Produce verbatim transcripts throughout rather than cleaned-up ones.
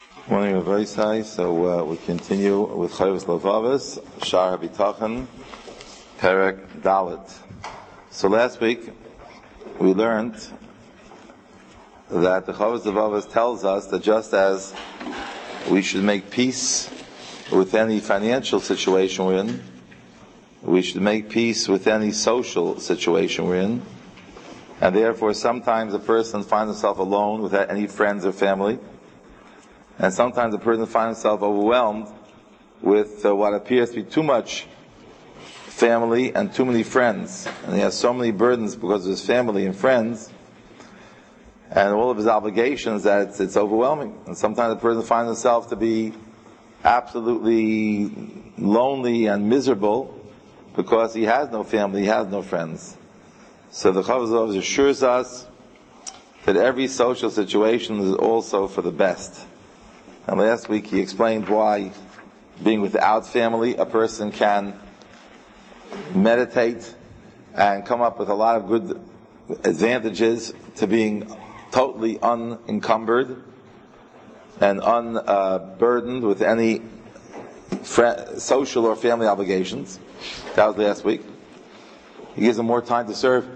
Morning, Rabbi Isai. So uh, we continue with Chayvus Lavavis, Shar HaBitachon, Perek Dalet. So last week we learned that the Chayvus Lavavis tells us that just as we should make peace with any financial situation we're in, we should make peace with any social situation we're in, and therefore sometimes a person finds himself alone without any friends or family. And sometimes a person finds himself overwhelmed with uh, what appears to be too much family and too many friends. And he has so many burdens because of his family and friends and all of his obligations that it's, it's overwhelming. And sometimes a person finds himself to be absolutely lonely and miserable because he has no family, he has no friends. So the Chavos Lavav assures us that every social situation is also for the best. And last week he explained why being without family, a person can meditate and come up with a lot of good advantages to being totally unencumbered and unburdened with any fr- social or family obligations. That was last week. He gives him more time to serve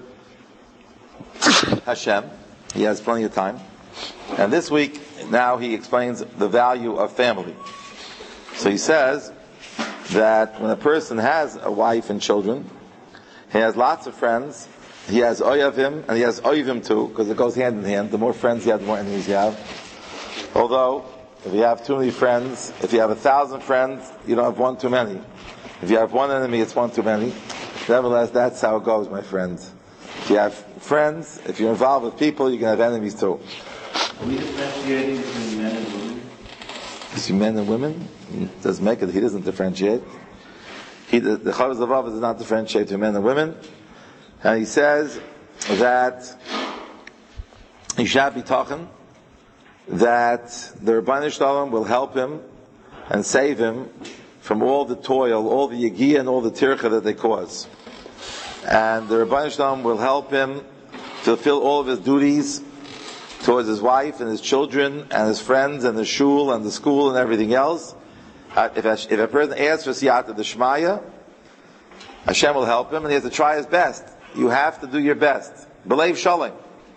Hashem. He has plenty of time. And this week, now he explains the value of family. So he says that when a person has a wife and children, he has lots of friends, he has oyavim, and he has oyivim too, because it goes hand in hand. The more friends you have, the more enemies you have. Although, if you have too many friends, if you have a thousand friends, you don't have one too many. If you have one enemy, it's one too many. Nevertheless, that's how it goes, my friends. If you have friends, if you're involved with people, you can have enemies too. Are we differentiating between men and women? Between men and women? He doesn't make it, he doesn't differentiate. He, the the Chavos Lavav does not differentiate between men and women. And he says that he shall be talking, that the Rebbeinu Shalom will help him and save him from all the toil, all the yagiyah and all the tircha that they cause. And the Rebbeinu Shalom will help him fulfill all of his duties towards his wife and his children and his friends and the shul and the school and everything else. Uh, if, a, if a person asks for siyata d'shmaya, Hashem will help him and he has to try his best. You have to do your best. B'leiv shalom.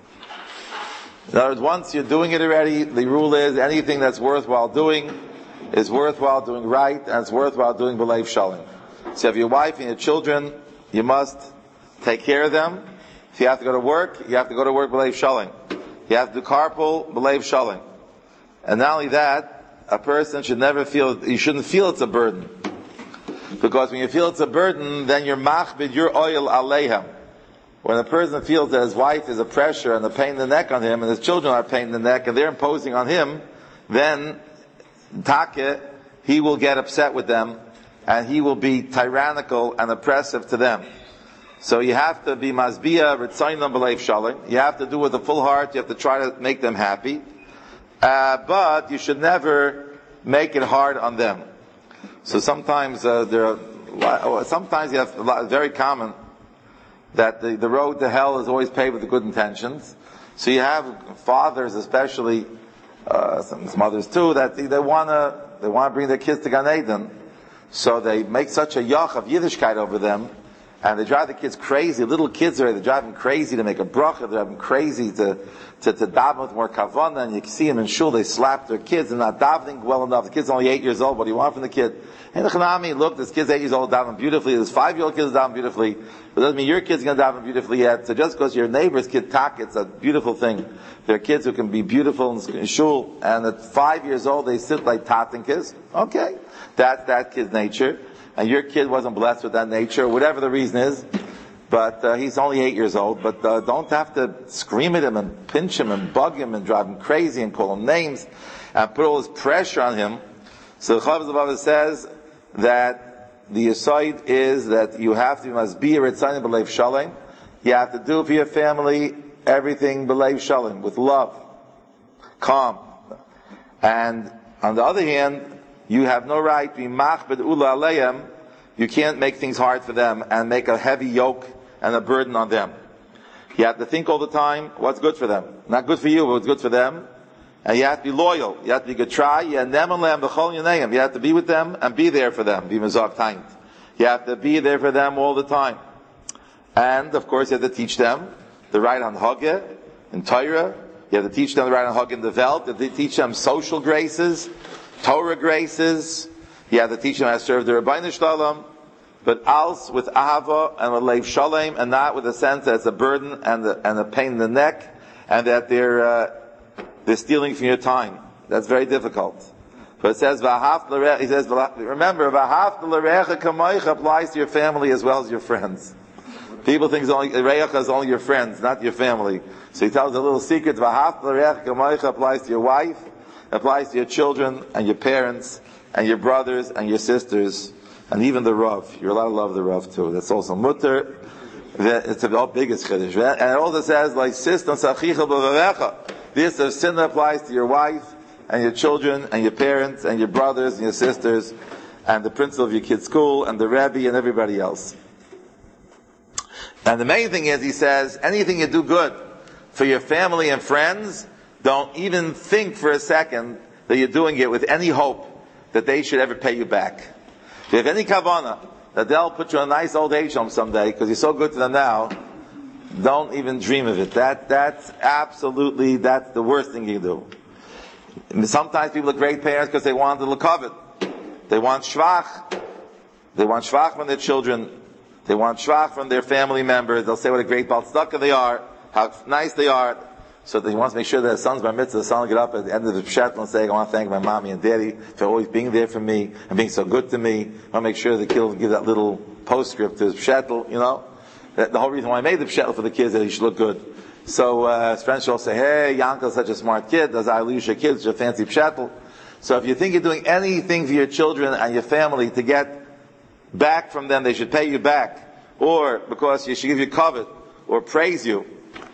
In other words, once you're doing it already, the rule is anything that's worthwhile doing is worthwhile doing right and it's worthwhile doing b'leiv shalom. So if you have your wife and your children, you must take care of them. If you have to go to work, you have to go to work b'leiv shalom. You have to do carpool, b'leiv shalom. And not only that, a person should never feel, you shouldn't feel it's a burden. Because when you feel it's a burden, then you're machbid, your oil aleihem. When a person feels that his wife is a pressure and a pain in the neck on him, and his children are a pain in the neck, and they're imposing on him, then, take, he will get upset with them, and he will be tyrannical and oppressive to them. So you have to be mazbiya, ritzaynam b'leiv shalom. You have to do it with a full heart. You have to try to make them happy. Uh, but you should never make it hard on them. So sometimes uh, there are, sometimes you have a lot, very common that the, the road to hell is always paved with good intentions. So you have fathers, especially uh, some mothers too, that they, they wanna they wanna bring their kids to Gan Eden. So they make such a yach of Yiddishkeit over them. And they drive the kids crazy. Little kids are, they drive them crazy to make a bracha. They drive them crazy to, to, to daven with more kavanah. And you can see them in shul, they slap their kids and not davening well enough. The kid's only eight years old. What do you want from the kid? And the Chanami, look, this kid's eight years old, davening beautifully. This five-year-old kid is davening beautifully. But it doesn't mean your kid's going to daven beautifully yet. So just because your neighbor's kid tak, it's a beautiful thing. There are kids who can be beautiful in shul. And at five years old, they sit like tatinkas. Okay. That's that kid's nature. And your kid wasn't blessed with that nature, whatever the reason is, but uh, he's only eight years old, but uh, don't have to scream at him and pinch him and bug him and drive him crazy and call him names and put all this pressure on him. So the Chavos Lavav says that the aside is that you have to, you must be a Ritzayin b'leiv shalom. You have to do for your family everything b'leiv shalom, with love, calm. And on the other hand, you have no right to be machbed ula aleim. You can't make things hard for them and make a heavy yoke and a burden on them. You have to think all the time what's good for them. Not good for you, but what's good for them. And you have to be loyal. You have to be getrai. You have to be with them and be there for them. Be mezak taint. You have to be there for them all the time. And, of course, you have to teach them the right on Hagge in Torah. You have to teach them the right on Hagge in the Welt. You have to teach them social graces, Torah graces. You have to teach them how to serve the Rabbeinu Shalom. But als with ahava and with leiv shalom, and not with a sense that it's a burden and a, and a pain in the neck, and that they're uh, they're stealing from your time. That's very difficult. But it says v'ahavta l'recha. He says, remember, v'ahavta l'recha kamoicha applies to your family as well as your friends. People think it's only recha is only your friends, not your family. So he tells a little secret. V'ahavta l'recha kamoicha applies to your wife, applies to your children and your parents and your brothers and your sisters. And even the Rav. You're allowed to love the Rav too. That's also mutter. It's the biggest chiddush. And it also says, like, sister, sachicha b'vavecha. This of sin applies to your wife, and your children, and your parents, and your brothers, and your sisters, and the principal of your kid's school, and the Rebbe, and everybody else. And the main thing is, he says, anything you do good for your family and friends, don't even think for a second that you're doing it with any hope that they should ever pay you back. If you have any kavanah that they'll put you in a nice old age home someday because you're so good to them now, don't even dream of it. That that's absolutely that's the worst thing you do. And sometimes people are great parents because they want the lekavod. They want shvach. They want shvach from their children. They want shvach from their family members. They'll say what a great baltzaka they are, how nice they are. So he wants to make sure that his son's bar mitzvah, the son will get up at the end of the pshat and say, I want to thank my mommy and daddy for always being there for me and being so good to me. I want to make sure the kid will give that little postscript to his pshat, you know. The whole reason why I made the pshat for the kids is that he should look good. So uh, his friends will say, hey, Yankel's such a smart kid. Does I lose your kids? Your fancy pshat. So if you think you're doing anything for your children and your family to get back from them, they should pay you back. Or because you should give you covet or praise you.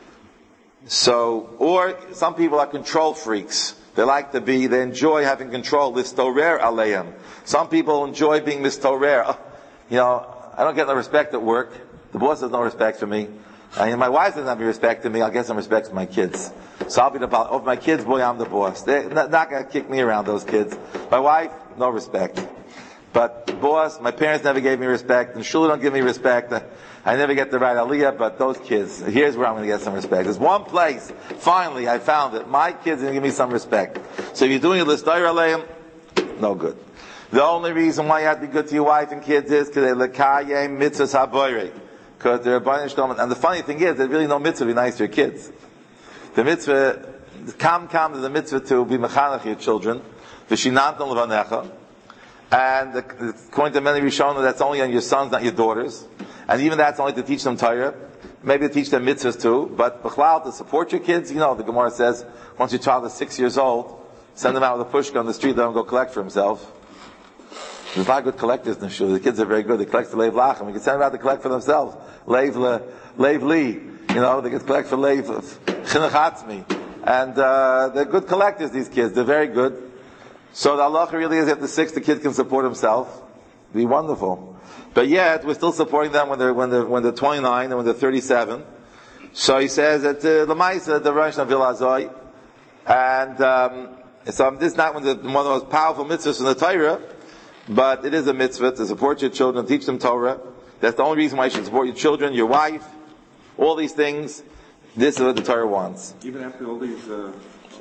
So, or some people are control freaks. They like to be, they enjoy having control. Listorer aleim. Some people enjoy being mistorer. You know, I don't get no respect at work. The boss has no respect for me. And my wife doesn't have any respect to me. I'll get some respect for my kids. So I'll be the boss. Of my kids, boy, I'm the boss. They're not, not going to kick me around, those kids. My wife, no respect. But the boss, my parents never gave me respect, and Shula don't give me respect. I never get the right aliyah, but those kids, here's where I'm going to get some respect. There's one place, finally, I found it. My kids are going to give me some respect. So if you're doing a listoyer aleim, no good. The only reason why you have to be good to your wife and kids is because they're lekayem mitzvahs haboirei. Because they're banish dominant. And the funny thing is, there's really no mitzvah to be nice to your kids. The mitzvah, kam kam is the mitzvah to be mechanech your children. V'shinantam levanecha. And according to many Rishonim, that's only on your sons, not your daughters. And even that's only to teach them Torah. Maybe to teach them mitzvahs too. But b'chlal, to support your kids, you know, the Gemara says, once your child is six years old, send them out with a pushka on the street, let him go collect for himself. There's a lot of good collectors in the shul. The kids are very good. They collect for Leiv Lachem. You can send them out to collect for themselves. Leiv Le, Leiv Li. You know, they can collect for Leiv Chinuch Atzmi. And, uh, they're good collectors, these kids. They're very good. So the halacha really is after six, the kid can support himself. It'd be wonderful. But yet, we're still supporting them when they're, when they're, when they're twenty-nine and when they're thirty-seven. So he says that, uh, the Maisa, the Rosh Hashanah, and, um, so this is not one of the, one of the most powerful mitzvahs in the Torah, but it is a mitzvah to support your children, teach them Torah. That's the only reason why you should support your children, your wife, all these things. This is what the Torah wants. Even after all these, uh,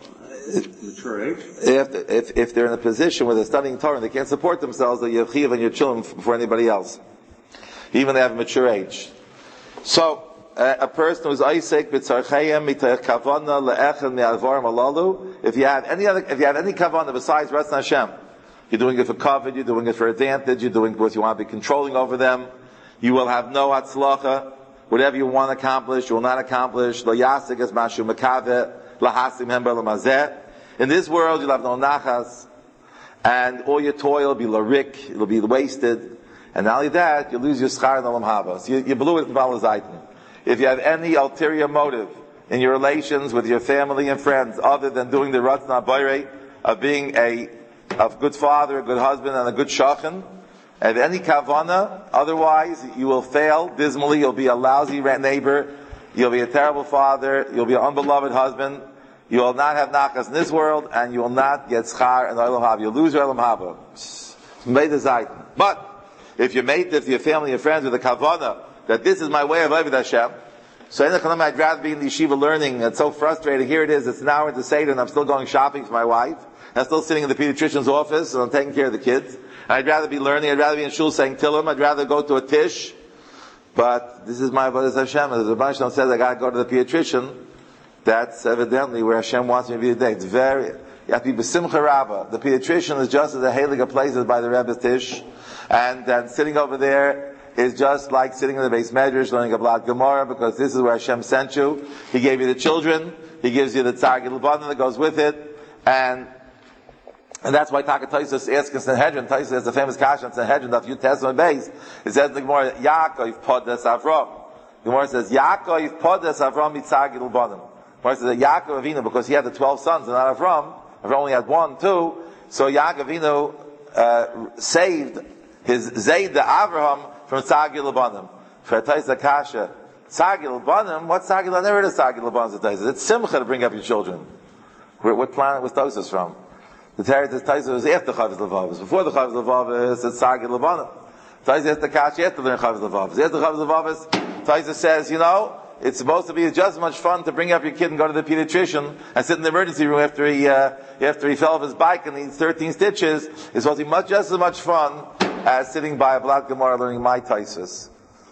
mature age? If, if, if they're in a position where they're studying Torah and they can't support themselves, then you have chiv on your children for anybody else. Even they have a mature age. So, uh, a person who's Isaac b'tzarchayim mitayach kavana le'echen me'alvarim alalu. If you have any other, if you have any kavana besides Ratzon Hashem, you're doing it for covet, you're doing it for advantage, you're doing it because you want to be controlling over them, you will have no hatzlacha. Whatever you want to accomplish, you will not accomplish. Lo yasik es mashu mekaveh. In this world, you'll have no nachas, and all your toil will be larik, it'll be wasted, and not only that, you'll lose your schar and olam haba. So you, you blew it in balazaitin. If you have any ulterior motive in your relations with your family and friends, other than doing the ratzon habayre of being a, a good father, a good husband, and a good shachan, and any kavana, otherwise, you will fail dismally, you'll be a lousy neighbor, you'll be a terrible father, you'll be an unbeloved husband, You will not have nachas in this world, and you will not get schar in Olam Haba. You'll lose your Olam Haba. Made the zayt. But if you made it to your family and friends with a kavana that this is my way of living Hashem, so in the Kalam, I'd rather be in the yeshiva learning. It's so frustrating. Here it is. It's an hour into Seder, and I'm still going shopping for my wife. I'm still sitting in the pediatrician's office, and I'm taking care of the kids. I'd rather be learning. I'd rather be in shul saying Tillim. I'd rather go to a tish. But this is my avodas Hashem. As the Rebbe says, I got to go to the pediatrician. That's evidently where Hashem wants me to be today. It's very, you have to be b'simcha rabbah. The pediatrician is just as a heilige places by the Rebbe's tish, and then sitting over there is just like sitting in the base medrash learning a Blat Gemara, because this is where Hashem sent you. He gave you the children. He gives you the tzar gilul banan that goes with it, and and that's why Taka Taisus asks in Sanhedrin. Taisus has a famous kasha in Sanhedrin that you test on base. It says in the Gemara, Yaakov podes Avram. The Gemara says Yaakov podes Avram mitzar gilul banan. The Gemara says that Yaakov Avinu, because he had the twelve sons and not Avram, Avram only had one, two. So Yaakov Avinu uh, saved his Zayd the Avraham from Tzar Gilul Banim. For Taisa Kasha, Tzar Gilul Banim, what's Tzar Gilul? I never heard of Tzar Gilul Banim. It's Simcha to bring up your children. Where, what planet was Tosas from? The Teretz Taisa was after Chavos Levavis. Before the Chavos Levavis, it's Tzar Gilul Banim. Taisa has the Kasha after learning Chavos Levavis. After Chavos Levavis, Taisa says, you know, it's supposed to be just as much fun to bring up your kid and go to the pediatrician and sit in the emergency room after he uh, after he fell off his bike and needs thirteen stitches. It's supposed to be much, just as much fun as sitting by a Blat Gemara learning my Taisus.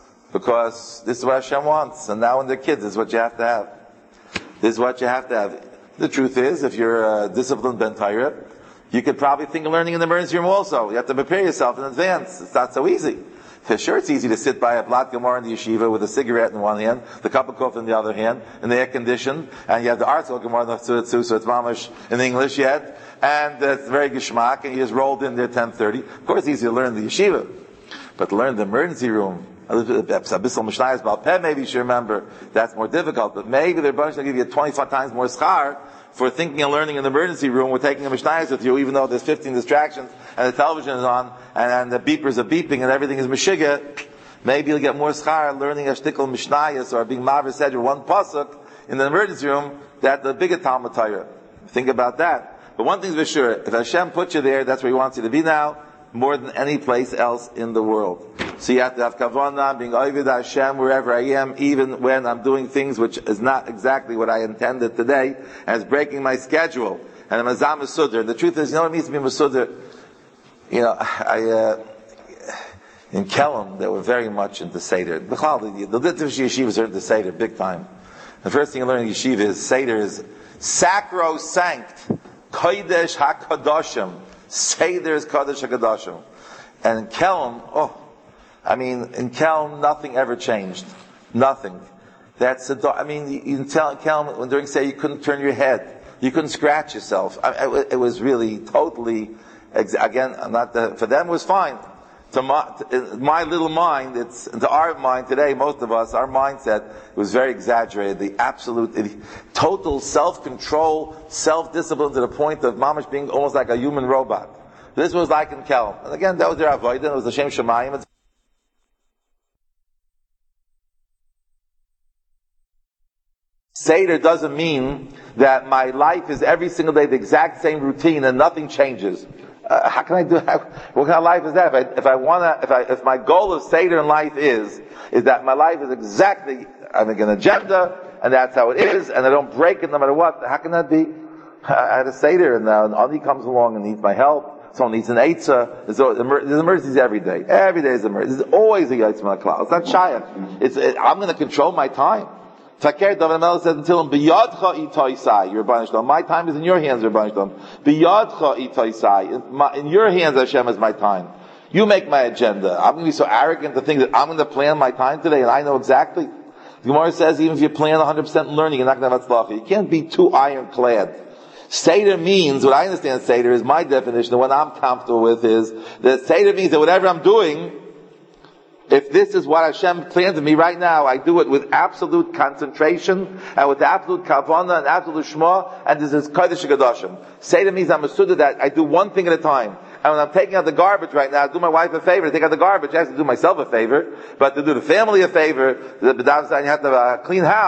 Because this is what Hashem wants. And now when they're kids, this is what you have to have. This is what you have to have. The truth is, if you're a disciplined Ben Torah, you could probably think of learning in the emergency room also. You have to prepare yourself in advance. It's not so easy. For sure, it's easy to sit by a Blat Gemara in the yeshiva with a cigarette in one hand, the cup of coffee in the other hand, and the air conditioned, and you have the Arzel Gemara next to it too, so it's mamish in English yet, and uh, it's very geschmack, and you just rolled in there ten thirty. Of course, it's easy to learn in the yeshiva, but to learn in the emergency room, Abyssal Mishnayos Balpeh, maybe you should remember, that's more difficult, but maybe they're going to give you twenty-five times more schar for thinking and learning in the emergency room. We're taking a Mishnayos with you, even though there's fifteen distractions, and the television is on, and, and the beepers are beeping, and everything is Meshiga. Maybe you'll get more schar learning a shtickle Mishnayos, or being Maver said or one pasuk in the emergency room, that the bigger Talmud Torah. Think about that. But one thing's for sure, if Hashem put you there, that's where He wants you to be now, more than any place else in the world. So you have to have kavanah, being oived Hashem wherever I am, even when I'm doing things which is not exactly what I intended today, and it's breaking my schedule. And I'm a zam masudr. The truth is, you know what it means to be masudr? You know, I, uh, in Kelm, they were very much into Seder. The Litvish yeshivas are into Seder, big time. The first thing you learn in yeshiva is Seder is sacrosanct, kodesh hakadoshim. Seder is kodesh hakadoshim. And in Kelm, oh, I mean, in Kelm, nothing ever changed. Nothing. That's a, I mean, you can tell Kelm, when during Seder, you couldn't turn your head. You couldn't scratch yourself. I, I, it was really totally, again, not the, for them it was fine. To my, to my little mind, it's, to our mind today, most of us, our mindset was very exaggerated. The absolute, the total self-control, self-discipline to the point of mamash being almost like a human robot. This was like in Kelm. And again, that was their avodah, it was the Shem Shemayim. Seder doesn't mean that my life is every single day the exact same routine and nothing changes. Uh, how can I do? How, what kind of life is that? If I, if I wanna, if I, if my goal of Seder in life is, is that my life is exactly, I make an agenda, and that's how it is, and I don't break it no matter what, how can that be? I had a Seder, and now an Ani comes along and needs my help, someone needs an Eitzah, there's, there's emergencies every day. Every day is an emergency. There's always a Yitzman Klal. It's not Shayach. It's, it, I'm gonna control my time. Takir David Melech said until him, B'yadcha itaisai, your Rebbeinu Shalom. My time is in your hands, Rebbeinu Shalom. B'yadcha itaisai. In your hands, Hashem, is my time. You make my agenda. I'm going to be so arrogant to think that I'm going to plan my time today and I know exactly. The Gemara says even if you plan one hundred percent learning, you're not going to have atzlacha. You can't be too ironclad. Seder means, what I understand Seder is, my definition, the one I'm comfortable with is, that Seder means that whatever I'm doing, if this is what Hashem plans of me right now, I do it with absolute concentration, and with absolute kavanah, and absolute shema, and this is kodesh hakadoshim. Seder means I'm a student that I do one thing at a time. And when I'm taking out the garbage right now, I do my wife a favor, to take out the garbage, I have to do myself a favor, but to do the family a favor, the b'dav you have to have a clean house,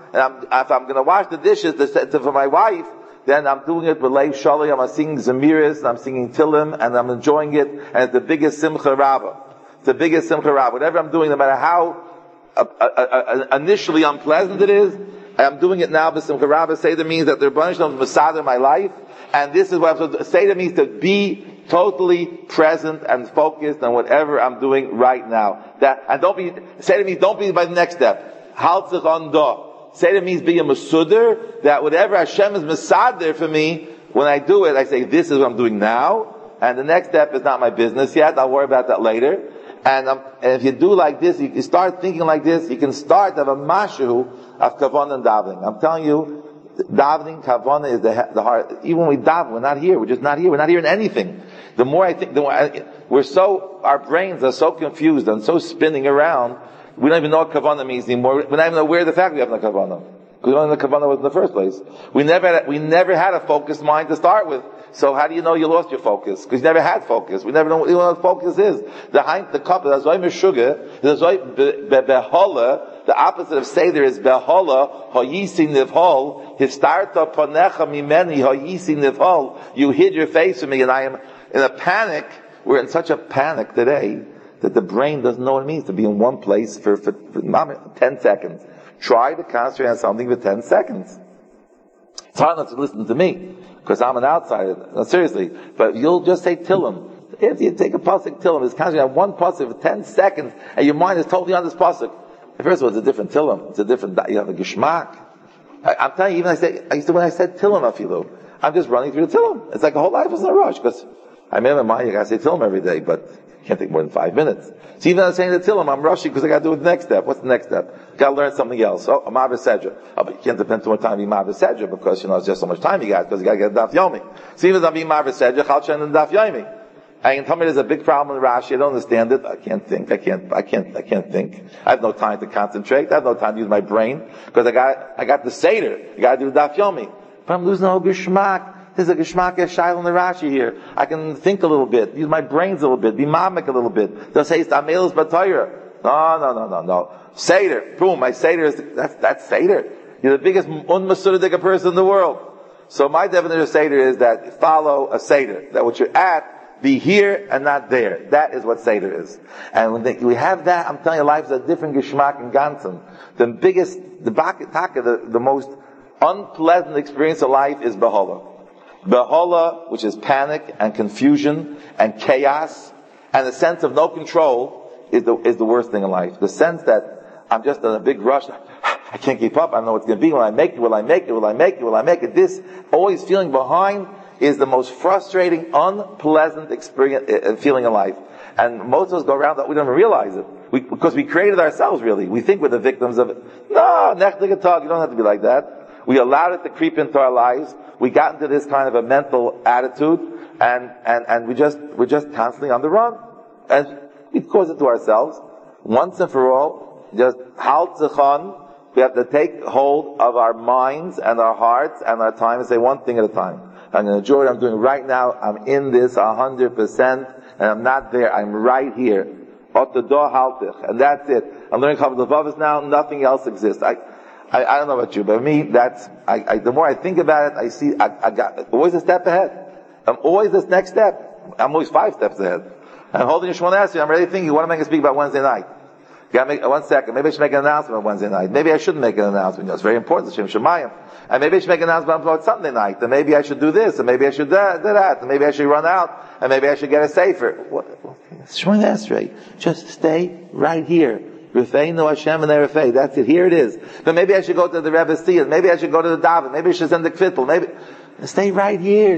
and I'm, if I'm going to wash the dishes to, to, for my wife, then I'm doing it with Lev Shali, I'm singing Zemiris, and I'm singing Tillim, and I'm enjoying it, and it's the biggest Simcha Rabbah. It's the biggest Simcha Rabbah. Whatever I'm doing, no matter how uh, uh, uh, initially unpleasant it is, I'm doing it now, but Simcha Rabbah Seder means that the Rebbeinu Shalom is Masada in my life, and this is what I'm supposed to, Seder means to be totally present and focused on whatever I'm doing right now. That, and don't be, Seder means don't be by the next step. Haltzich on do. Seder means be a Masuder, that whatever Hashem is Masader for me, when I do it, I say, this is what I'm doing now, and the next step is not my business yet, I'll worry about that later. And, um, and if you do like this, you, you start thinking like this, you can start to have a mashu of kavanah and davening. I'm telling you, davening, kavanah is the, the heart. Even when we daven, we're not here, we're just not here, we're not hearing anything. The more I think, the more I, we're so, our brains are so confused and so spinning around, we don't even know what kavanah means anymore. We're not even aware of the fact we have no kavanah. Because we don't know what kavanah was in the first place. We never had, we never had a focused mind to start with. So how do you know you lost your focus? Because you never had focus. We never know what, what focus is. The hind, the cup, the zoi meshuga, the zoi behola, the opposite of seder is behola, hoyisi nivhol, histarta panecha mimeni, hoyisi nivhol. You hid your face from me, and I am in a panic. We're in such a panic today that the brain doesn't know what it means to be in one place for, for, for ten seconds. Try to concentrate on something for ten seconds. It's hard not to listen to me, because I'm an outsider. No, seriously. But you'll just say Tillim. If you take a pasuk Tillim, it's concentrating on one pasuk for ten seconds, and your mind is totally on this pasuk. First of all, it's a different Tillim. It's a different, you have a Geshmak. I, I'm telling you, even I say, I used to, when I said Tillim, Afilu, I'm just running through the Tillim. It's like a whole life is in a rush, because I made my mind, you gotta say Tillim every day, but you can't take more than five minutes. So even I'm saying the Tillim, I'm rushing because I gotta do the next step. What's the next step? Gotta learn something else. Oh, a Ma'aber Sedra. Oh, but you can't depend too much time being Ma'aber Sedra because, you know, it's just so much time you got, because you gotta get Daf Yomi. So even as I'm being Ma'aber Sedra, Chalchen and Daf Yomi. I can tell me there's a big problem in Rashi, I don't understand it, I can't think, I can't, I can't, I can't think. I have no time to concentrate, I have no time to use my brain, because I got, I got the Seder, I gotta do the Daf Yomi. But I'm losing all Geshmak. There's a Geshmak Shail in the Rashi here. I can think a little bit, use my brains a little bit, be mamik a little bit. They'll say it's Amelis Batayra. No, no, no, no, no. Seder. Boom, my Seder is, that's, that's Seder. You're the biggest unmasudic person in the world. So my definition of Seder is that follow a Seder. That what you're at, be here and not there. That is what Seder is. And when they, we have that, I'm telling you, life is a different Geshmak and Gansen. The biggest, the Bakataka, the, the most unpleasant experience of life is Behola. Behola, which is panic and confusion and chaos and the sense of no control, is the, is the worst thing in life. The sense that I'm just in a big rush, I can't keep up, I don't know what's going to be, will I make it, will I make it, will I make it, will I make it, this always feeling behind is the most frustrating, unpleasant experience, uh, feeling in life. And most of us go around that we don't even realize it. We, because we created ourselves, really. We think we're the victims of it. No, nechtig talk, you don't have to be like that. We allowed it to creep into our lives. We got into this kind of a mental attitude, and, and, and we just, we're just constantly on the run. And we cause it to ourselves. Once and for all, just halt zechon, we have to take hold of our minds and our hearts and our time and say one thing at a time. I'm going to enjoy what I'm doing right now. I'm in this a hundred percent, and I'm not there. I'm right here. And that's it. I'm learning Chavod Levavos now. Nothing else exists. I, I, I don't know about you, but me, that's, I, I, the more I think about it, I see, I, I got, always a step ahead. I'm always this next step. I'm always five steps ahead. I'm holding a Shemona Esrei. I'm already thinking, what am I going to speak about Wednesday night? Gotta make, one second. Maybe I should make an announcement on Wednesday night. Maybe I shouldn't make an announcement. You know, it's very important. Shem Shemayim. And maybe I should make an announcement about Sunday night. And maybe I should do this. And maybe I should do that. And maybe I should run out. And maybe I should get a safer. Shemona Esrei. Just stay right here. Rifeinu Hashem and Erefei. That's it. Here it is. But maybe I should go to the Rebbe's Siyah. Maybe I should go to the Daven. Maybe I should send the Kvittel. Maybe, stay right here.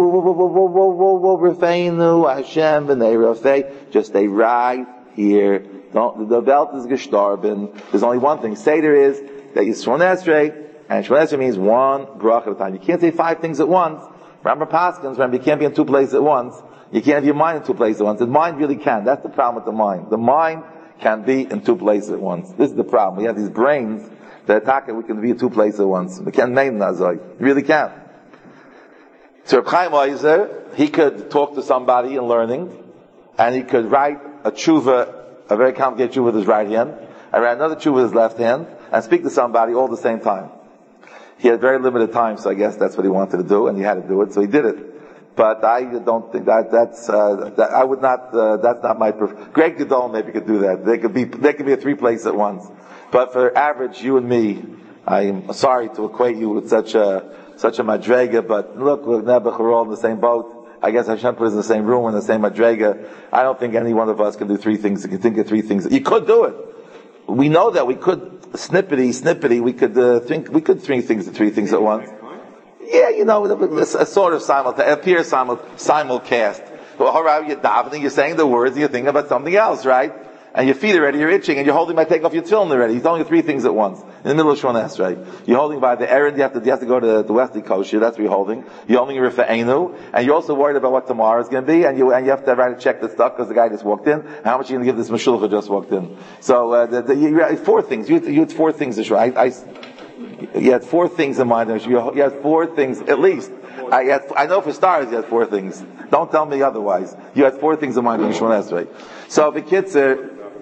Rifeinu Hashem and Erefei. Just stay right here. Don't, the belt is gestorben. There's only one thing. Seder is that you Shemona Esrei, and Shemona Esrei means one brach at a time. You can't say five things at once. Remember Paskins, remember you can't be in two places at once. You can't have your mind in two places at once. The mind really can. That's the problem with the mind. The mind can be in two places at once. This is the problem. We have these brains that attack it. We can be in two places at once. We can't name Nazoi. You really can't. So Reb Chaim Oizer, he could talk to somebody in learning, and he could write a tshuva, a very complicated tshuva with his right hand, and write another tshuva with his left hand, and speak to somebody all at the same time. He had very limited time, so I guess that's what he wanted to do, and he had to do it, so he did it. But I don't think that that's uh, that I would not. Uh, that's not my. Pref- Greg Gadol maybe could do that. They could be. They could be at three places at once. But for average, you and me, I'm sorry to equate you with such a such a madrega. But look, we're Nebuch, we're all in the same boat. I guess Hashem put us in the same room in the same madrega. I don't think any one of us can do three things. You can think of three things. You could do it. We know that we could. Snippety, snippety. We could uh, think. We could three things, three things at once. Yeah, you know, a, a sort of simultaneous, appear simul, simulcast. Well, alright, you're davening, you're saying the words, and you're thinking about something else, right? And your feet already, you're itching, and you're holding by take off your tefillin already. He's telling you three things at once. In the middle of Shon Esrei. You're holding by the errand, you have to, you have to go to the Wesley kosher, that's what you're holding. You're holding your Rifa'enu, and you're also worried about what tomorrow is going to be, and you, and you have to write a check that's stuck, because the guy just walked in. How much are you going to give this Meshulach who just walked in? So, uh, the, the, you had four things. You had, you had four things to show. I, I, you had four things in mind. You had four things, at least. I, had, I know for stars you had four things. Don't tell me otherwise. You had four things in mind in Shemon Esrei. So the kids are,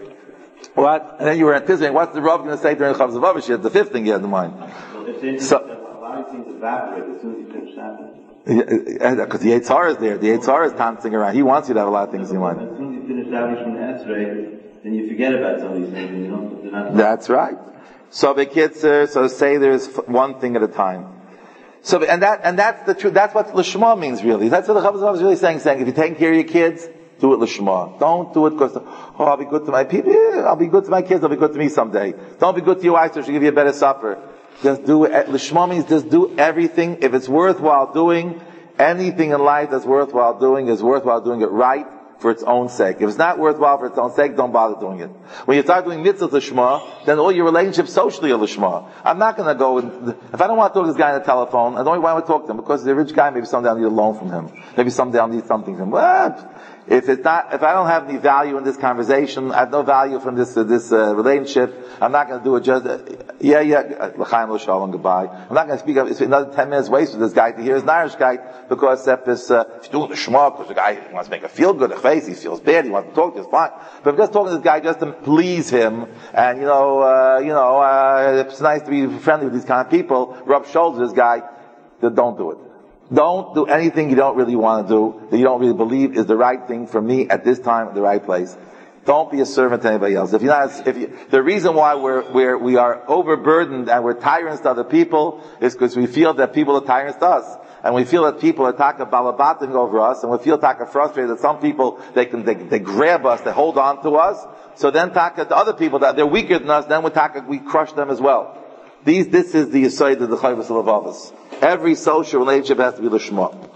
what? And then you were anticipating, what's the Rav going to say during Chav Zavavish? You had the fifth thing you had in mind. So, a lot of things evaporate as soon as you finish that. Because the Yetzer Hara is there. The Yetzer Hara is dancing around. He wants you to have a lot of things in mind. As soon as you finish that Shemon Esrei, then you forget about some of these things and you don't, they're not. That's right. So the kids are, so say there's one thing at a time. So, and that, and that's the truth, that's what Lishma means really. That's what the Chav Zavav is really saying, saying if you're taking care of your kids, do it Lishma. Don't do it because, oh, I'll be good to my people, yeah, I'll be good to my kids, they'll be good to me someday. Don't be good to your wife so she'll give you a better supper. Just do it. Lishma means just do everything. If it's worthwhile doing, anything in life that's worthwhile doing is worthwhile doing it right for its own sake. If it's not worthwhile for its own sake, don't bother doing it. When you start doing mitzvahs Lishma, then all your relationships socially are Lishma. I'm not gonna go and, if I don't want to talk to this guy on the telephone, I don't want to talk to him because he's a rich guy, maybe someday I'll need a loan from him. Maybe someday I'll need something from him. What? If it's not, if I don't have any value in this conversation, I have no value from this, uh, this, uh, relationship, I'm not gonna do it just, uh, yeah, yeah, l'chaim l'shalom, goodbye. I'm not gonna speak up, it's another ten minutes waste for this guy to hear his Narishkeit, because if it's, uh, if you're doing the shema, because the guy wants to make a feel good, a face, he feels bad, he wants to talk to you, it's fine. But I'm just talking to this guy just to please him, and you know, uh, you know, uh, it's nice to be friendly with these kind of people, rub shoulders with this guy, then don't do it. Don't do anything you don't really want to do, that you don't really believe is the right thing for me at this time, at the right place. Don't be a servant to anybody else. If you're not, if you, the reason why we're, we're, we are overburdened and we're tyrants to other people is because we feel that people are tyrants to us. And we feel that people are taka balabating over us, and we feel taka frustrated that some people, they can, they, they grab us, they hold on to us. So then taka to other people that they're weaker than us, then we taka, we crush them as well. These, this is the aside of the Chayvus Levavos. Every social relationship has to be Lishma.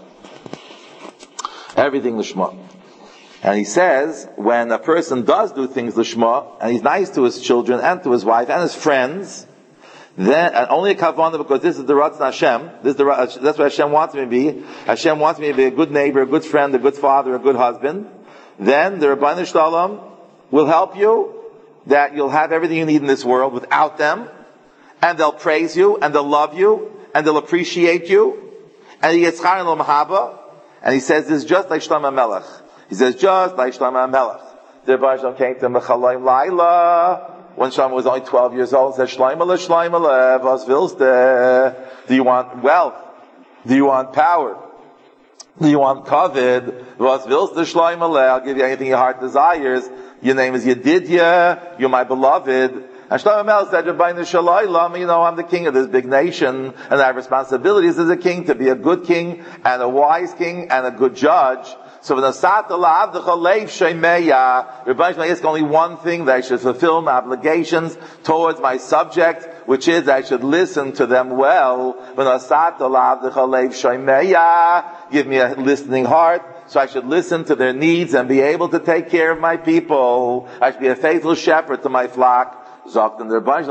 Everything Lishma. And he says, when a person does do things Lishma, and he's nice to his children, and to his wife, and his friends, then, and only a kavanah, because this is the Ratzon Hashem, this is the, that's what Hashem wants me to be. Hashem wants me to be a good neighbor, a good friend, a good father, a good husband. Then the Rabbeinu Shalom will help you, that you'll have everything you need in this world without them, and they'll praise you, and they'll love you, and they'll appreciate you, and he gets Charan al Mahaba, and he says this is just like Shlomo Melech. He says just like Shlomo Melech. The Rebbe came to Mechaloim Laila, when Shlomo was only twelve years old, and said, Shlomo le, Shlomo le, was willst du? Do you want wealth? Do you want power? Do you want covet? Was willst du, Shlomo le? I'll give you anything your heart desires. Your name is Yedidya, you're my beloved. And Shlomo Melech said, Rabbeinu Shalom, you know, I'm the king of this big nation, and I have responsibilities as a king to be a good king, and a wise king, and a good judge. So Rabbeinu Shalom asked only one thing, that I should fulfill my obligations towards my subject, which is I should listen to them well. Give me a listening heart, so I should listen to their needs and be able to take care of my people. I should be a faithful shepherd to my flock. I'm going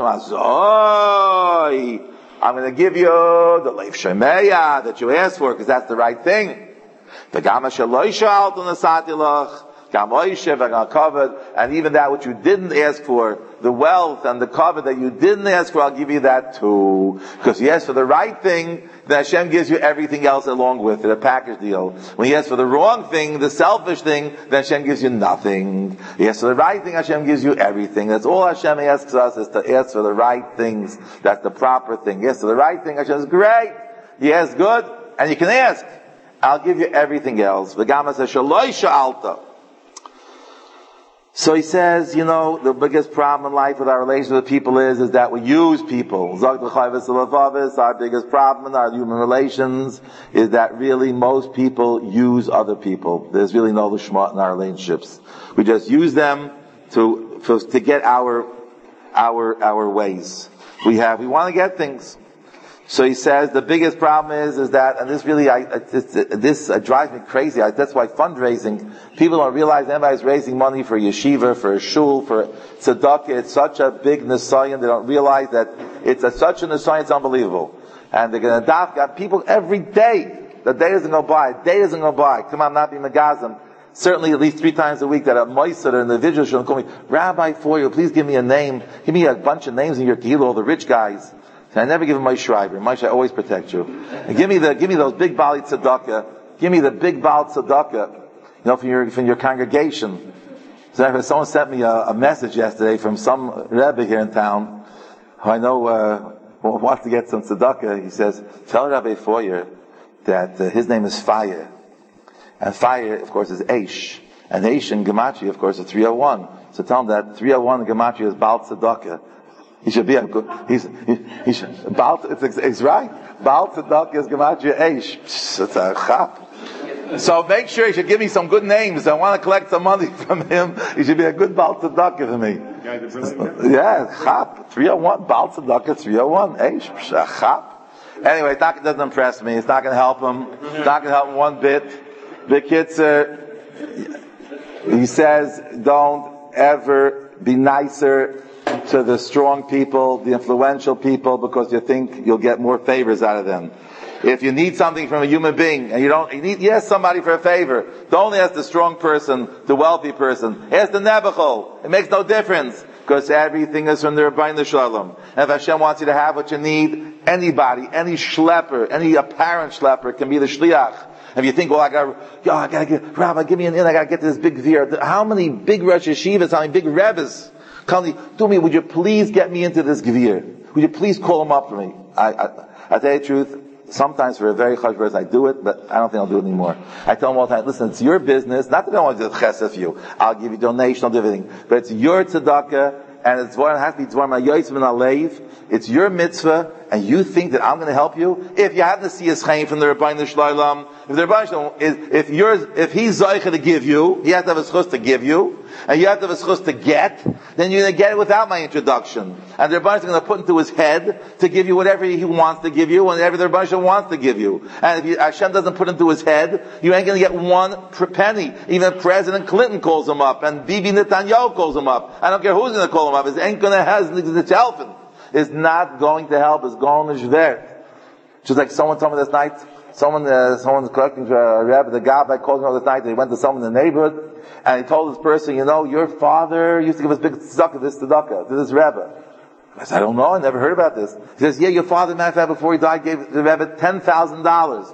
to give you the Leif Shemeya that you asked for, because that's the right thing. The and even that which you didn't ask for, the wealth and the covet that you didn't ask for, I'll give you that too. Because you ask for the right thing, then Hashem gives you everything else along with it, a package deal. When you ask for the wrong thing, the selfish thing, then Hashem gives you nothing. You ask for the right thing, Hashem gives you everything. That's all Hashem asks us, is to ask for the right things. That's the proper thing. Yes, for the right thing, Hashem is great. You ask good, and you can ask. I'll give you everything else. The Gamma says, Shaloi Sha'alta. So he says, you know, the biggest problem in life with our relationship with people is, is that we use people. Our biggest problem in our human relations is that really most people use other people. There's really no lishma in our relationships. We just use them to, for, to get our, our, our ways. We have, we want to get things. So he says the biggest problem is, is that, and this really, I, this, this uh, drives me crazy. I, that's why fundraising, people don't realize everybody's raising money for yeshiva, for a shul, for tzedakah. It's such a big nisayon. They don't realize that it's a, such a nisayon, it's unbelievable. And they're going to adopt, got people every day. The day doesn't go by. A day doesn't go by. Come on, not be megazim. Certainly at least three times a week that a moiser, an individual should call me, Rabbi, for you, please give me a name. Give me a bunch of names in your kehillah, all the rich guys. So I never give him my Schreiber. My I always protect you. And give me the, give me those big Bali tzedakah. Give me the big Bali tzedakah. You know, from your, from your congregation. So someone sent me a, a message yesterday from some Rebbe here in town, who I know, uh, wants to get some tzedakah. He says, tell Rabbi Foyer that uh, his name is Fire. And Fire, of course, is Eish. And Eish in Gematria, of course, is three oh one. So tell him that three oh one in Gematria is Bali tzedakah. He should be a good, he's, he, he should, Baal, it's, it's right. Baal Tzedakah is Gematria Eish. It's a chap. So make sure he should give me some good names. I want to collect some money from him. He should be a good Baal Tzedakah for me. Yeah, chap. three oh one, Baal Tzedakah three oh one, Eish. A chap. Anyway, it doesn't impress me. It's not going to help him. It's not going to help him one bit. The kids are, he says, don't ever be nicer to the strong people, the influential people, because you think you'll get more favors out of them. If you need something from a human being, and you don't, you need, you ask somebody for a favor, don't ask the strong person, the wealthy person. Ask the Nebuchadnezzar. It makes no difference, because everything is from the Rabbeinu Shalom. And if Hashem wants you to have what you need, anybody, any schlepper, any apparent schlepper can be the shliach. If you think, well, I got, yo, I gotta get, Rabbi, give me an in, I gotta get to this big veer. How many big Rosh Yeshivas, how many big Rebbes? Kali, do me, would you please get me into this gevir? Would you please call him up for me? I, I, I tell you the truth, sometimes for a very hush person I do it, but I don't think I'll do it anymore. I tell them all the time, listen, it's your business, not that I want to do chesed for you. I'll give you donation, I'll do everything. But it's your tzedakah, and it's what it has to be, it's one of my yotzim and alev. It's your mitzvah, and you think that I'm going to help you? If you happen to see a chaim from the Rabbeinu Shalom, if the Rabbeinu Shalom is, if yours, if he's zoicha to give you, he has to have a schus to give you, and you have to have a schus to get, then you're going to get it without my introduction. And the Rabbeinu is going to put into his head to give you whatever he wants to give you, whatever the Rabbeinu Shalom wants to give you. And if you, Hashem doesn't put into his head, you ain't going to get one penny. Even President Clinton calls him up, and Bibi Netanyahu calls him up. I don't care who's going to call him up. It ain't going to have the helping. It's not going to help. It's going to shver. Just like someone told me this night, someone, uh, someone's collecting for a rabbi, the guy called me this night, he went to someone in the neighborhood, and he told this person, you know, your father used to give us big tzedakah, this tzedakah, to this rabbi. I said, I don't know, I never heard about this. He says, yeah, your father, matter of fact, before he died, gave the rabbi ten thousand dollars.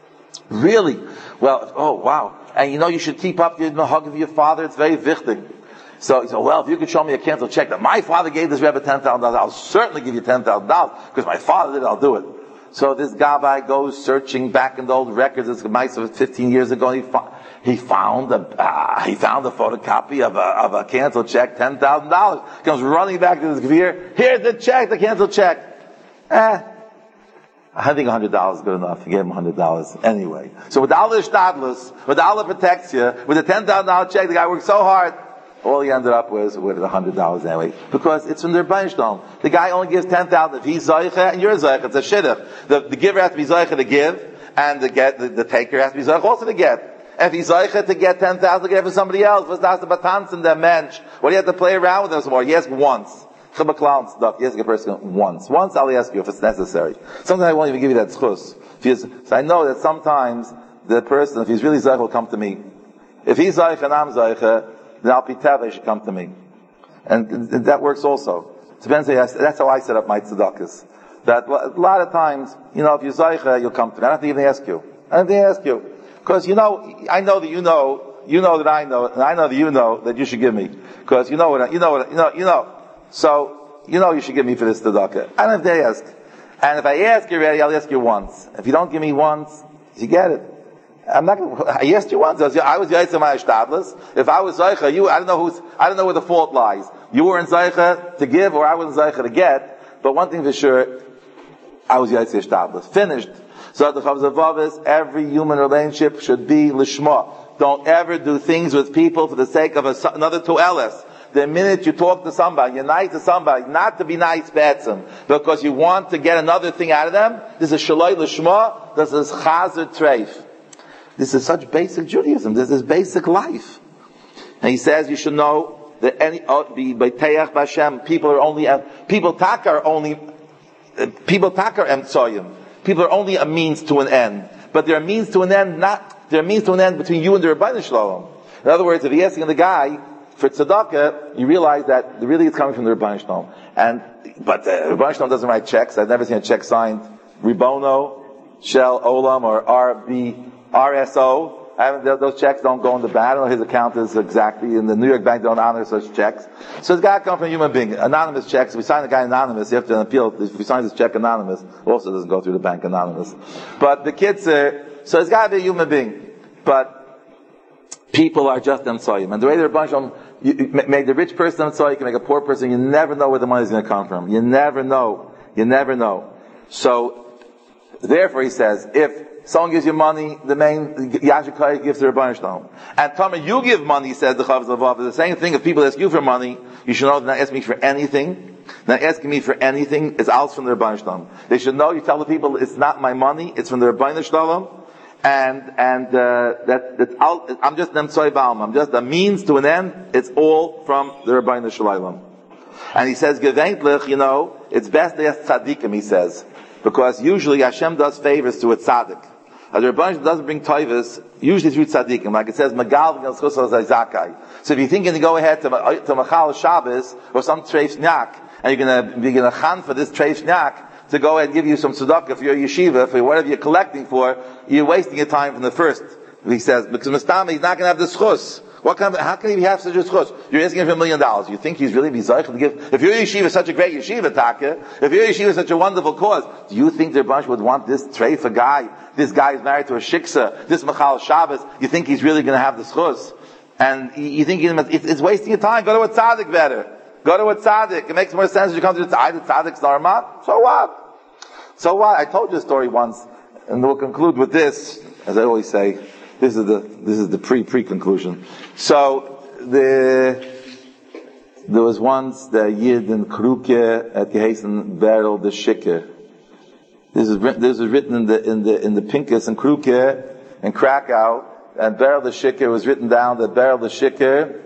Really? Well, oh, wow. And you know, you should keep up the hug of your father, it's very wichtig. So he said, well, if you could show me a canceled check that my father gave this Rebbe ten thousand dollars, I'll certainly give you ten thousand dollars, because my father did it, I'll do it. So this Gabbai goes searching back in the old records, it's mice of fifteen years ago, and he, fo- he found a, uh, he found a photocopy of a, of a canceled check, ten thousand dollars. Comes running back to this Gvir, here's the check, the canceled check. Eh. I think one hundred dollars is good enough. He gave him one hundred dollars anyway. So with all the shtadlus, with all the protects you, with the ten thousand dollars check, the guy worked so hard, all he ended up was with one hundred dollars anyway. Because it's from the Rebbeinu Shalom. The guy only gives ten thousand dollars. If he's zoicha and you're zoicha, it's a shidduch. The, the giver has to be zoicha to give, and the get, the, the taker has to be zoicha also to get. If he's zoicha to get ten thousand dollars, to get for somebody else. What's that's the batans in the mensch? What do you have to play around with him some more? He asks once. Chibah clown stuff. He asks a person once. Once I'll ask you if it's necessary. Sometimes I won't even give you that schus. So I know that sometimes the person, if he's really zoicha, will come to me. If he's Zaycha and I'm Zaycha, then Al Pi Teva he should come to me. And, and that works also. Depends. That's how I set up my tzedakahs. That a lot of times, you know, if you're Zaycha, you'll come to me. I don't have to even ask you. I don't have to ask you. Because you know, I know that you know, you know that I know, and I know that you know that you should give me. Because you know what, you know what, you know, you know. So, you know you should give me for this tzedakah. I don't have to ask. And if I ask you already, I'll ask you once. If you don't give me once, you get it. I'm not gonna, I asked you once. I was Yaitza my Ashtadlis. If I was Zaycha, you, I don't know who's, I don't know where the fault lies. You were in Zaycha to give, or I was in Zaycha to get. But one thing for sure, I was Yaitza Ashtadlis. Finished. So the Chavos Levav is, every human relationship should be Lishma. Don't ever do things with people for the sake of a, another Tu'elis. The minute you talk to somebody, you're nice to somebody, not to be nice Batsim, because you want to get another thing out of them, this is Shaloi Lishma, this is Chazer Treif. This is such basic Judaism. This is basic life. And he says you should know that any by Teach Bashem, people are only people tak are only people tak are emtsoyim. People are only a means to an end, but they're a means to an end. Not they're a means to an end between you and the Rebbeinu Shalom. In other words, if you're asking the guy for tzedakah, you realize that really it's coming from the Rebbeinu Shalom. And but the Rebbeinu Shalom doesn't write checks. I've never seen a check signed Ribono, Shel Olam, or R B. R S O, I haven't, those checks don't go in the bank. I don't know his account is exactly, and the New York Bank don't honor such checks. So it's got to come from a human being. Anonymous checks, if we sign the guy anonymous, you have to appeal. If we sign this check anonymous, also doesn't go through the bank anonymous. But the kids are, so it's got to be a human being. But people are just emtsoyim. And the way they're a bunch of them, you make the rich person emtsoyim, you can make a poor person, you never know where the money is going to come from. You never know. You never know. So, therefore he says, if someone gives you money, the main Yashikai gives the Rebbeinu Shalom. And Tama, you give money, says the Chavos Levav. The same thing. If people ask you for money, you should know they're not asking me for anything. They're not asking me for anything. It's all from the Rebbeinu Shalom. They should know. You tell the people it's not my money. It's from the Rebbeinu Shalom. And and uh, that that's all. I'm just an emtsoy ba'alma. I'm just a means to an end. It's all from the Rebbeinu Shalom. And he says, Geveintlich, you know, it's best to ask tzaddikim. He says, because usually Hashem does favors to a tzaddik. As the Rebbeinu doesn't bring toivus, usually through tzaddikim, like it says, Magal v'gel schus zakai. So if you're thinking to go ahead to, to Machal Shabbos, or some treif nyak, and you're gonna, you're gonna chan for this treif nyak, to go ahead and give you some tzedakah for your yeshiva, for whatever you're collecting for, you're wasting your time from the first. He says, because Mustama, he's not gonna have the schus. What kind of, how can he have such a schus? You're asking him for a million dollars. You think he's really bizarre to give? If your yeshiva is such a great yeshiva, Taka, if your yeshiva is such a wonderful cause, do you think the bunch would want this tray for guy? This guy is married to a shiksa, this Machal Shabbos, you think he's really going to have the schus? And you think it's, it's wasting your time. Go to a tzaddik better. Go to a tzaddik. It makes more sense if you come to the tzaddik. Tzaddik's normal. So what? So what? I told you a story once, and we'll conclude with this, as I always say. This is the, this is the pre, pre-conclusion. So, the, there was once the Yid in Kruke at Gehesen Beryl the Shikr. This is written, this was written in the, in the, in the Pinkus in Kruke, in Krakow, and Beryl the Shikr was written down that Beryl the Shikr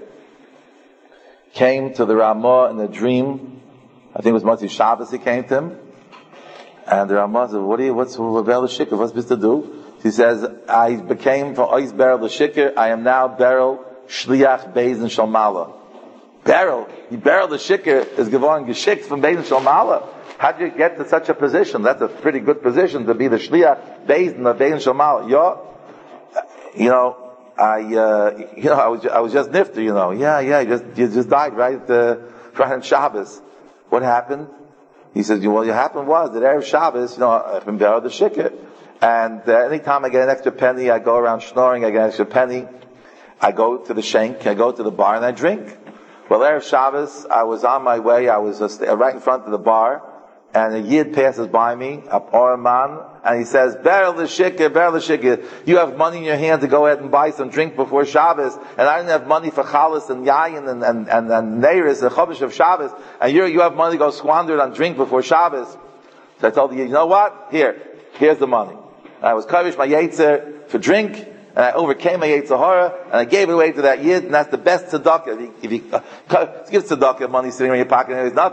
came to the Ramah in a dream. I think it was Motzi Shabbos he came to him. And the Ramah said, what do you, what's Beryl the Shikr, what's supposed to do? He says, I became from Ois Beryl L'Shikr, I am now Beryl Shliach Beis Shalmala. Beryl, Beryl L'Shikr is geworden geschickt from Beis Shalmala. How did you get to such a position? That's a pretty good position to be the Shliach Beis of Beis Shalmala. Yeah, you know, I, uh, you know, I was, I was just nifter, you know. Yeah, yeah, you just, you just died right, uh, right on Shabbos. What happened? He says, well, what happened was that Erev Shabbos, you know, I've been Beryl L'Shikr. And uh, anytime I get an extra penny, I go around schnoring, I get an extra penny, I go to the shank, I go to the bar and I drink. Well, Erev Shabbos, I was on my way, I was just right in front of the bar, and a Yid passes by me, a Oraman, and he says, Beryl the Shikr, Beryl the Shikr, you have money in your hand to go ahead and buy some drink before Shabbos, and I didn't have money for Chalas and Yayin and, and, and, and Neiris and Chodesh of Shabbos, and you you have money to go squander it on drink before Shabbos. So I told the Yid, you know what? Here, here's the money. I was kavish my yetzer for drink, and I overcame my yetzer hara, and I gave it away to that yid, and that's the best tzedakah. If you, if you uh, give tzedakah money sitting in your pocket, and there's nothing.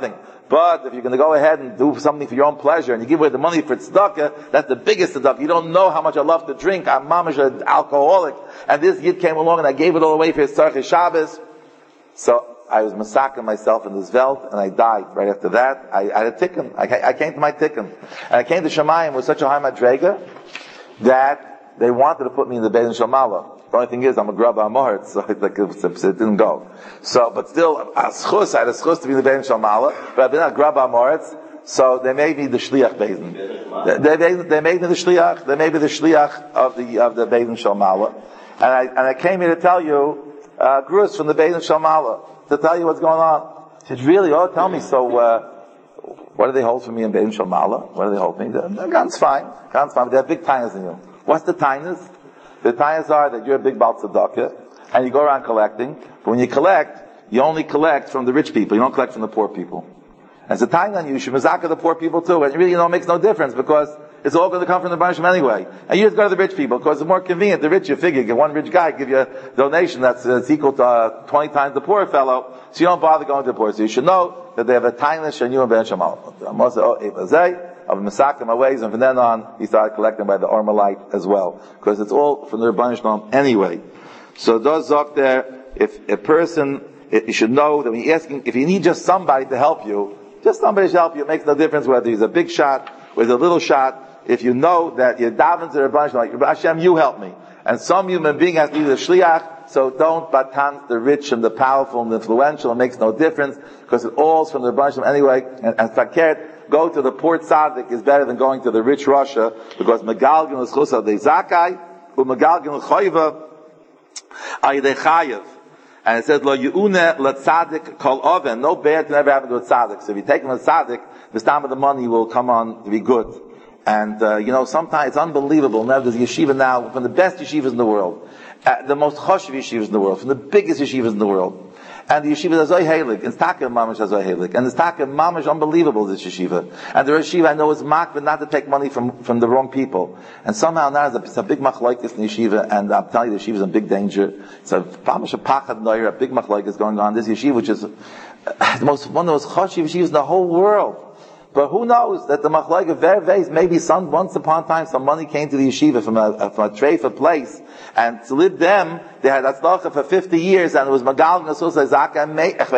But if you're going to go ahead and do something for your own pleasure and you give away the money for tzedakah, that's the biggest tzedakah. You don't know how much I love to drink. I'm mamish an alcoholic. And this yid came along and I gave it all away for his tzarchei Shabbos. So I was masaking myself in this veld and I died right after that. I, I had a tikkun. I, I came to my tikkun. And I came to Shemayim with such a high madrega that they wanted to put me in the Beis Din Shel Mala. The only thing is, I'm a grab amoritz, so it, like, it, it didn't go. So, but still, a schus, I had a schus to be in the Beis Din Shel Mala, but I've been a grab amoritz, so they made me the shliach Beis Din. They, they, they made me the shliach, they made me the shliach of the, of the Beis Din Shel Mala. And I, and I came here to tell you, uh, Grus from the Beis Din Shel Mala, to tell you what's going on. She said, really? Oh, tell me, so, uh, what do they hold for me in Beis Din Shel Mala? What do they hold for me? The gun's fine. Gun's fine, but they have big tainas in you. What's the tainas? The tainas are that you're a big Baal Tzedakah, and you go around collecting, but when you collect, you only collect from the rich people, you don't collect from the poor people. And it's a taina on you, you should mazaka the poor people too, and really, you know, it makes no difference, because it's all going to come from the Baruch anyway. And you just go to the rich people, because it's more convenient. The rich, you figure, get one rich guy, give you a donation that's, uh, it's equal to uh, twenty times the poor fellow, so you don't bother going to the poor. So you should know that they have a taina shenyu and ben shamal. Of Masaka my ways, and from then on he started collecting by the Armalite as well, because it's all from the Rebbeinu Shalom anyway. So those zok there, if a person, if you should know that when you're asking, if you need just somebody to help you, just somebody to help you, it makes no difference whether he's a big shot or he's a little shot. If you know that you're davening to the Rebbeinu Shalom, like Hashem, you help me, and some human being has to be the shliach. So don't batans the rich and the powerful and the influential. It makes no difference, because it all's from the Rebbeinu Shalom anyway. And, and fakert, go to the poor tzaddik is better than going to the rich Russia, because megalgin l'schusa de zakai u megalgin l'choiva ayidei chayev. And it says lo yuune l'tzaddik kol oven. No bad can ever happen to a tzaddik. So if you take him a tzaddik, the time of the money will come on to be good. And uh, you know, sometimes it's unbelievable. Now there's yeshiva now from the best yeshivas in the world, uh, the most choshev yeshivas in the world, from the biggest yeshivas in the world. And the yeshiva is Azoy Halik, and Taka Mamash Azoy Halik, and the Taka Mamash unbelievable, this yeshiva. And the yeshiva I know is mak, but not to take money from, from the wrong people. And somehow now it's a, it's a big machlokes in the yeshiva, and I'm telling you, the yeshiva is in big danger. It's a pamash a pachad noir, a big machlokes going on. This yeshiva, which is uh, the most, one of the most choshev yeshivas in the whole world. But who knows that the machlokes very varies. Maybe some, once upon a time, some money came to the yeshiva from a, from a treifa place, and to live them, they had atzlacha for fifty years, and it was magal nasusa zaka meich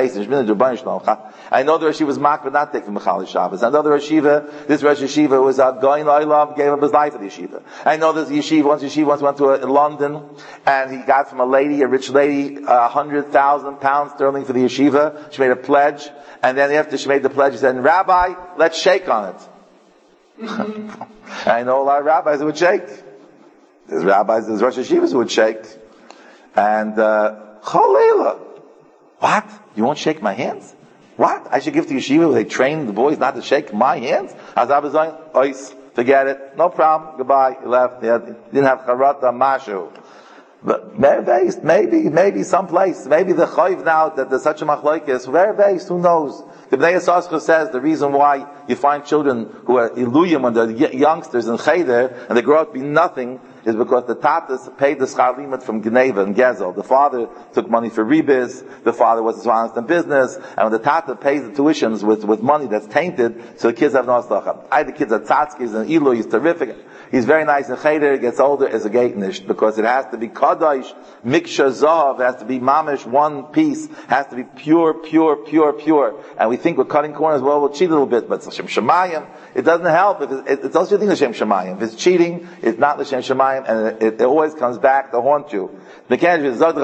I know the yeshiva was mak, but not taking Mechal Shabbos. I know the yeshiva, this Rosh Yeshiva was a going oilam, gave up his life for the yeshiva. I know this yeshiva, once yeshiva once went to a, in London, and he got from a lady, a rich lady, a hundred thousand pounds sterling for the yeshiva. She made a pledge, and then after she made the pledge, she said, Rabbi, let's shake on it. I know a lot of rabbis who would shake. There's rabbis, there's Rosh Yeshivas who would shake. And, uh, Chalila. What? You won't shake my hands? What? I should give to yeshiva where they train the boys not to shake my hands? Azab is going, ois, forget it. No problem. Goodbye. He left. He, had, he didn't have charata mashu. But very based, maybe, maybe someplace, maybe the chayv now that there's such a machlokes, very based, who knows? The Bnei Yissaschar says the reason why you find children who are iluyim when they're youngsters in cheder and they grow up to be nothing is because the tatas paid the schar limit from Geneva and Gezel. The father took money for rebis, the father was honest in business, and when the tata pays the tuitions with, with money that's tainted, so the kids have no aslacha. I the kids are tzatskis and ilu, he's terrific. He's very nice in cheder, gets older as a gaitnish, because it has to be kadosh, miksha zav, it has to be mamish, one piece, has to be pure, pure, pure, pure. And we think we're cutting corners, well, we'll cheat a little bit, but L'Shem Shemayim, it doesn't help. If it, it's also a thing L'Shem Shemayim. If it's cheating, it's not L'Shem Shemayim, and it, it always comes back to haunt you. Go to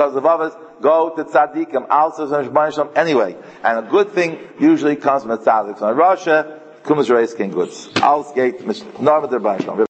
tzaddikim, also anyway. And a good thing usually comes from the tzaddik. So in Russia, kumas reis king goods. Al skate, norma der